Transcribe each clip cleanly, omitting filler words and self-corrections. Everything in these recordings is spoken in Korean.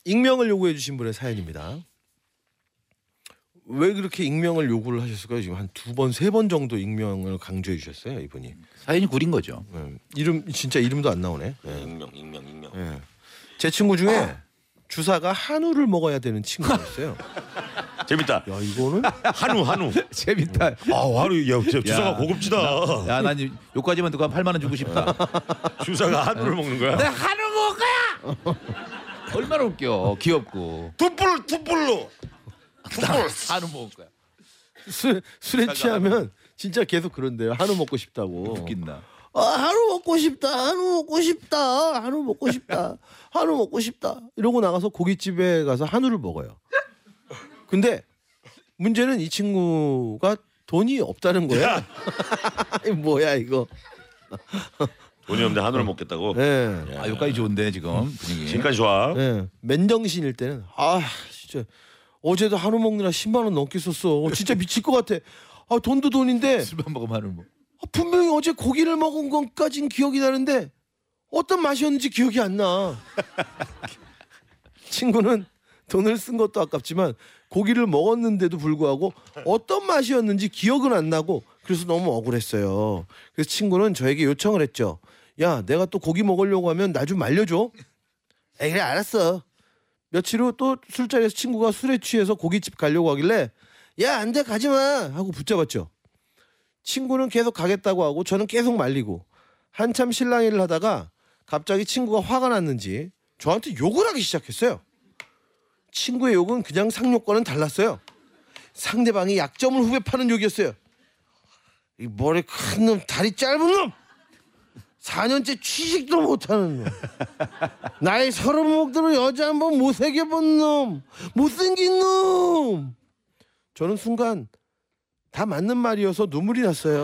익명을 요구해 주신 분의 사연입니다. 왜 그렇게 익명을 요구를 하셨을까요? 지금 한 2번, 3번 정도 익명을 강조해 주셨어요, 이분이. 사연이 구린 거죠. 이름 진짜 이름도 안 나오네. 네. 익명. 네. 제 친구 중에 주사가 한우를 먹어야 되는 친구가 있어요. 재밌다. 야, 이거는 한우. 재밌다. 한우. 야, 주사가 고급지다. 야, 난 요까지만 듣고 한 8만 원 주고 싶다. 주사가 한우를 먹는 거야? 내가 한우 먹을 거야. 얼마나 웃겨. 귀엽고. 툭불로. 한우 먹을 거야. 술에 취하면 진짜 계속 그런데요. 한우 먹고 싶다고. 웃긴다. 한우 먹고 싶다. 한우 먹고 싶다. 이러고 나가서 고깃집에 가서 한우를 먹어요. 근데 문제는 이 친구가 돈이 없다는 거야. 뭐야 이거. 돈이 없는데 한우를 먹겠다고? 네. 여기까지 좋은데 지금 분위기. 지금까지 좋아. 네. 맨정신일 때는 진짜 어제도 한우 먹느라 10만 원 넘게 썼어. 진짜 미칠 것 같아. 돈도 돈인데 술만 먹으면 한우 먹. 분명히 어제 고기를 먹은 것까진 기억이 나는데 어떤 맛이었는지 기억이 안 나. 친구는 돈을 쓴 것도 아깝지만 고기를 먹었는데도 불구하고 어떤 맛이었는지 기억은 안 나고 그래서 너무 억울했어요. 그래서 친구는 저에게 요청을 했죠. 야, 내가 또 고기 먹으려고 하면 나 좀 말려줘. 그래 알았어. 며칠 후 또 술자리에서 친구가 술에 취해서 고깃집 가려고 하길래 야, 안 돼 가지 마 하고 붙잡았죠. 친구는 계속 가겠다고 하고 저는 계속 말리고 한참 실랑이를 하다가 갑자기 친구가 화가 났는지 저한테 욕을 하기 시작했어요. 친구의 욕은 그냥 상욕과는 달랐어요. 상대방이 약점을 후벼 파는 욕이었어요. 이 머리 큰 놈, 다리 짧은 놈, 4년째 취직도 못하는 놈, 나이 30 먹도록 여자 한번 못 새겨본 놈, 못생긴 놈. 저는 순간 다 맞는 말이어서 눈물이 났어요.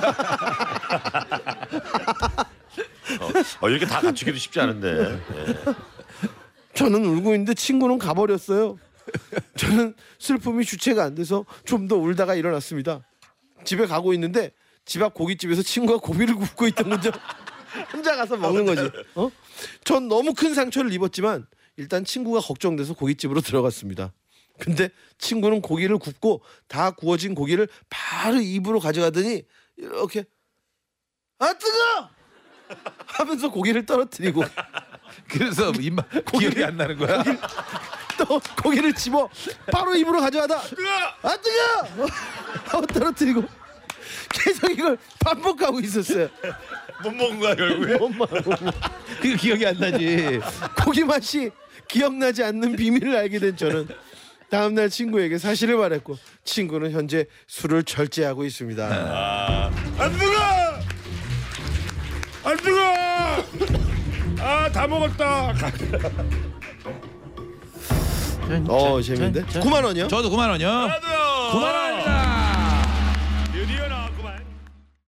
이렇게 다 갖추기도 쉽지 않은데. 저는 울고 있는데 친구는 가버렸어요. 저는 슬픔이 주체가 안 돼서 좀 더 울다가 일어났습니다. 집에 가고 있는데 집 앞 고깃집에서 친구가 고기를 굽고 있던 거죠. 혼자 가서 먹는 거지. 전 너무 큰 상처를 입었지만 일단 친구가 걱정돼서 고깃집으로 들어갔습니다. 근데 친구는 고기를 굽고 다 구워진 고기를 바로 입으로 가져가더니 이렇게 뜨거! 하면서 고기를 떨어뜨리고 그래서 입맛 기억이 안 나는 거야. 또 고기를 집어 바로 입으로 가져가다 뜨거! 하고 떨어뜨리고 계속 이걸 반복하고 있었어요. 못 먹은 거야 결국에. 그 기억이 안 나지. 고기 맛이 기억나지 않는 비밀을 알게 된 저는 다음날 친구에게 사실을 말했고 친구는 현재 술을 절제하고 있습니다. 안 뜨거! 다 먹었다. 재밌는데? 9만 원이요? 저도 9만 원이요. 나도요. 9만 원.